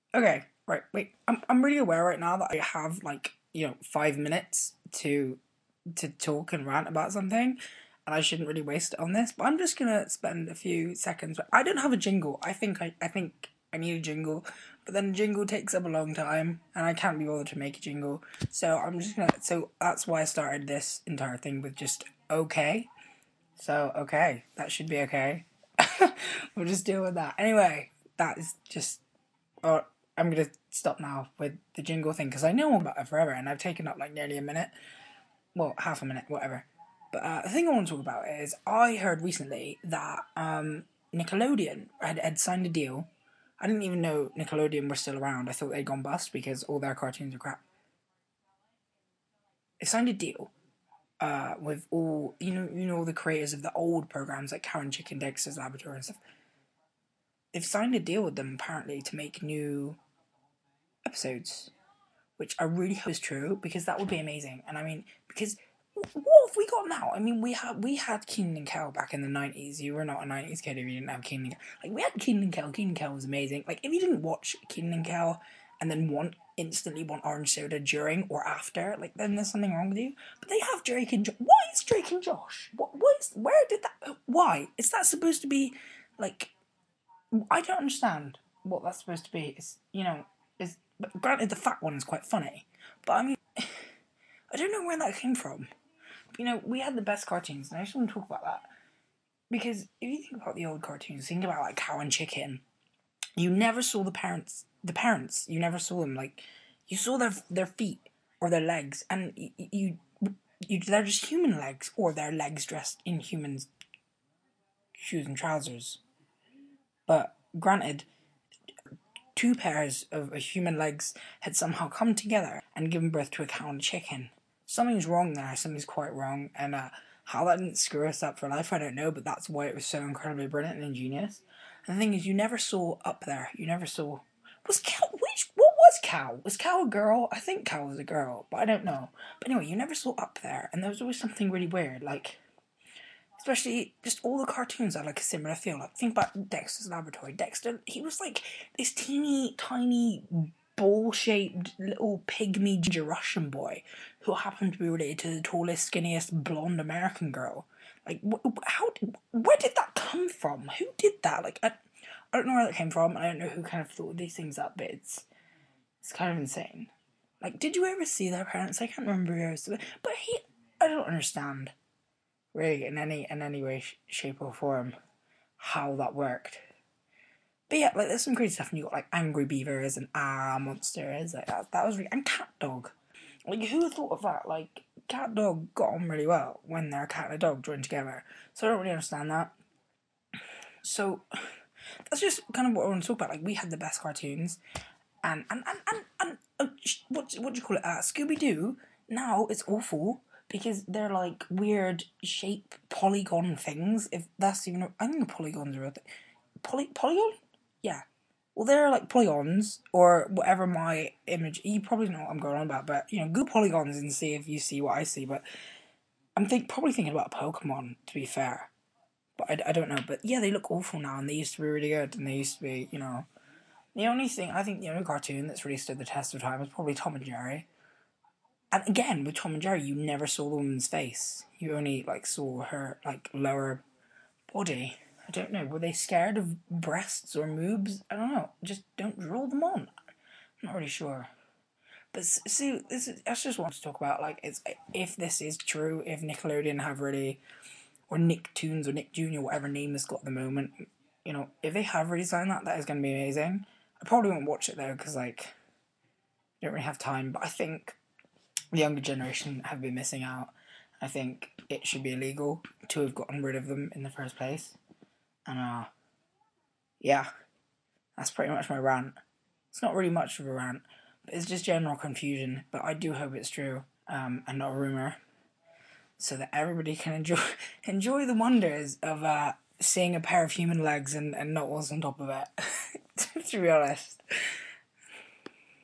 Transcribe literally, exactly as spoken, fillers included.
Okay, right, wait. I'm I'm really aware right now that I have like, you know, five minutes to to talk and rant about something, and I shouldn't really waste it on this, but I'm just gonna spend a few seconds. I don't have a jingle. I think I I think I need a jingle, but then a jingle takes up a long time, and I can't be bothered to make a jingle. So I'm just gonna. So that's why I started this entire thing with just okay. So okay, that should be okay. We'll just deal with that. Anyway, that is just or I'm gonna stop now with the jingle thing because I know about it forever and I've taken up like nearly a minute, well, half a minute, whatever. But uh, the thing I want to talk about is I heard recently that um, Nickelodeon had, had signed a deal. I didn't even know Nickelodeon were still around. I thought they'd gone bust because all their cartoons are crap. They signed a deal uh, with all you know, you know, the creators of the old programs like Cow and Chicken, Dexter's Laboratory, and stuff. They've signed a deal with them apparently to make new episodes, which I really hope is true because that would be amazing. And I mean, because what have we got now? I mean, we had we had Keenan and Kel back in the nineties. You were not a nineties kid if you didn't have Keenan and Kel. Like we had Keenan and Kel. Keenan and Kel was amazing. Like if you didn't watch Keenan and Kel and then want instantly want orange soda during or after, like then there's something wrong with you. But they have Drake and Josh. Why is Drake and Josh? What? What is? Where did that? Why is that supposed to be? Like I don't understand what that's supposed to be. It's you know is granted the fat one is quite funny, but I mean I don't know where that came from. You know, we had the best cartoons, and I just want to talk about that. Because if you think about the old cartoons, think about like Cow and Chicken, you never saw the parents. The parents, you never saw them. Like you saw their their feet or their legs, and you, you, you they're just human legs, or their legs dressed in humans' shoes and trousers. But granted, two pairs of human legs had somehow come together and given birth to a cow and a chicken. Something's wrong there. Something's quite wrong, and uh, how that didn't screw us up for life, I don't know. But that's why it was so incredibly brilliant and ingenious. And the thing is, you never saw up there. You never saw was cow. Which what was cow? Was cow a girl? I think cow was a girl, but I don't know. But anyway, you never saw up there, and there was always something really weird, like especially just all the cartoons had like a similar feel. Like think about Dexter's Laboratory. Dexter, he was like this teeny tiny ball-shaped little pygmy ginger Russian boy who happened to be related to the tallest, skinniest blonde American girl. Like, wh- how? Where did that come from? Who did that? Like, I, I don't know where that came from. I don't know who kind of thought these things up, but it's it's kind of insane. Like, did you ever see their parents? I can't remember yours, but he, I don't understand really in any in any way, sh- shape or form how that worked. But yeah, like there's some crazy stuff, and you got like angry beavers and ah monsters, like that. That was really and cat dog. Like who would have thought of that? Like cat dog got on really well when they're a cat and a dog joined together. So I don't really understand that. So that's just kind of what I want to talk about. Like we had the best cartoons, and and and and, and uh, what what do you call it? Uh, Scooby Doo. Now it's awful because they're like weird shape polygon things. If that's even, I think the polygons are a thing. Poly polygon, yeah. Well, they're like polygons or whatever my image. You probably know what I'm going on about, but you know, go polygons and see if you see what I see. But I'm think probably thinking about Pokemon to be fair, but I, I don't know. But yeah, they look awful now, and they used to be really good, and they used to be, you know, the only thing I think the only cartoon that's really stood the test of time is probably Tom and Jerry. And again, with Tom and Jerry, you never saw the woman's face. You only like saw her like lower body. I don't know. Were they scared of breasts or moobs? I don't know. Just don't draw them on. I'm not really sure. But see, this is, I just want to talk about like it's if this is true. If Nickelodeon have really, or Nicktoons or Nick Junior, whatever name it's got at the moment, you know, if they have really signed that, that is going to be amazing. I probably won't watch it though because like I don't really have time. But I think the younger generation have been missing out. I think it should be illegal to have gotten rid of them in the first place. And uh, yeah, that's pretty much my rant. It's not really much of a rant, but it's just general confusion. But I do hope it's true um, and not a rumor, so that everybody can enjoy enjoy the wonders of uh, seeing a pair of human legs and, and not what's on top of it. To be honest.